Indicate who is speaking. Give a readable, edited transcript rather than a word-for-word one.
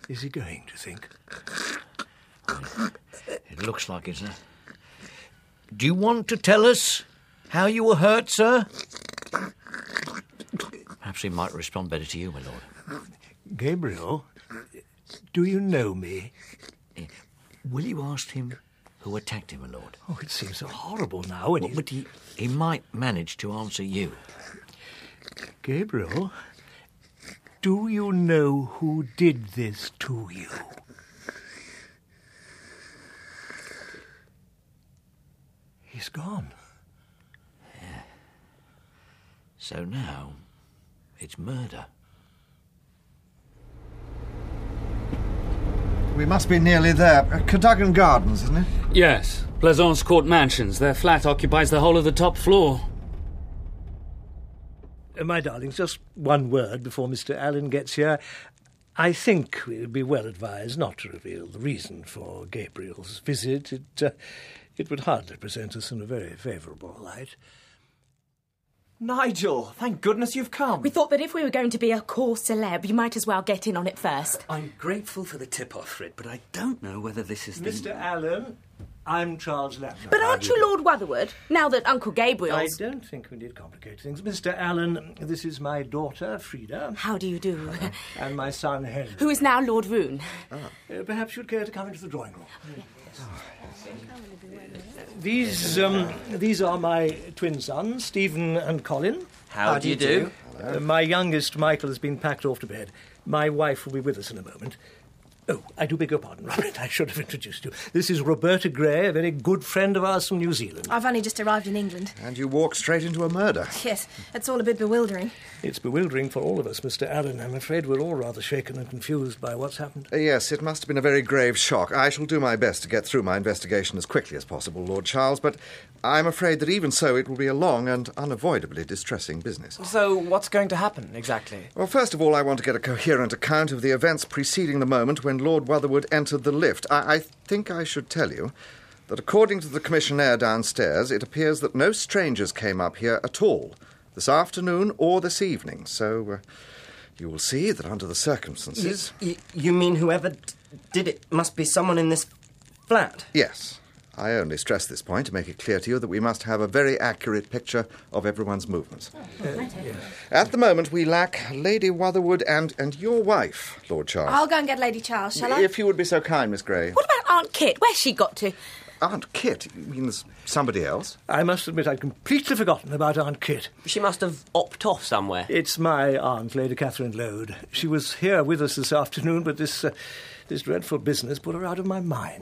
Speaker 1: Is he going, do you think?
Speaker 2: It looks like it, sir. Do you want to tell us how you were hurt, sir? Perhaps he might respond better to you, my lord.
Speaker 1: Gabriel, do you know me?
Speaker 2: Will you ask him who attacked him, my lord?
Speaker 1: Oh, it seems so horrible now. And
Speaker 2: But he might manage to answer you.
Speaker 1: Gabriel, do you know who did this to you? He's gone.
Speaker 2: Yeah. So now, it's murder.
Speaker 3: We must be nearly there. Cadogan Gardens, isn't it?
Speaker 4: Yes. Plaisance Court Mansions. Their flat occupies the whole of the top floor.
Speaker 1: My darlings, just one word before Mr. Allen gets here. I think we would be well advised not to reveal the reason for Gabriel's visit. It would hardly present us in a very favourable light.
Speaker 5: Nigel, thank goodness you've come.
Speaker 6: We thought that if we were going to be a core celeb, you might as well get in on it first.
Speaker 7: I'm grateful for the tip-off, Fred, but I don't know whether this is the...
Speaker 1: Mr. Allen, I'm Charles Lambert.
Speaker 6: But aren't you Lord Wotherwood, now that Uncle Gabriel's...
Speaker 1: I don't think we need complicate things. Mr. Allen, this is my daughter, Frida.
Speaker 6: How do you do?
Speaker 1: And my son, Henry.
Speaker 6: Who is now Lord Roon.
Speaker 1: Perhaps you'd care to come into the drawing room. These are my twin sons, Stephen and Colin.
Speaker 5: How do you do?
Speaker 1: My youngest, Michael, has been packed off to bed. My wife will be with us in a moment. Oh, I do beg your pardon, Robert. I should have introduced you. This is Roberta Gray, a very good friend of ours from New Zealand.
Speaker 8: I've only just arrived in England.
Speaker 3: And you walk straight into a murder.
Speaker 8: Yes, it's all a bit bewildering.
Speaker 1: It's bewildering for all of us, Mr. Allen. I'm afraid we're all rather shaken and confused by what's happened.
Speaker 3: Yes, it must have been a very grave shock. I shall do my best to get through my investigation as quickly as possible, Lord Charles, but I'm afraid that even so it will be a long and unavoidably distressing business.
Speaker 5: So what's going to happen, exactly?
Speaker 3: Well, first of all, I want to get a coherent account of the events preceding the moment when Lord Wotherwood entered the lift. I think I should tell you that according to the commissionaire downstairs, it appears that no strangers came up here at all, this afternoon or this evening. So you will see that under the circumstances...
Speaker 9: You mean whoever did it must be someone in this flat?
Speaker 3: Yes. I only stress this point to make it clear to you that we must have a very accurate picture of everyone's movements. At the moment, we lack Lady Wotherwood and your wife, Lord Charles.
Speaker 8: I'll go and get Lady Charles, shall I?
Speaker 3: If you would be so kind, Miss Gray.
Speaker 6: What about Aunt Kit? Where's she got to?
Speaker 3: Aunt Kit? You mean there's somebody else?
Speaker 1: I must admit I'd completely forgotten about Aunt Kit.
Speaker 9: She must have opt off somewhere.
Speaker 1: It's my aunt, Lady Catherine Lode. She was here with us this afternoon, but this dreadful business put her out of my mind.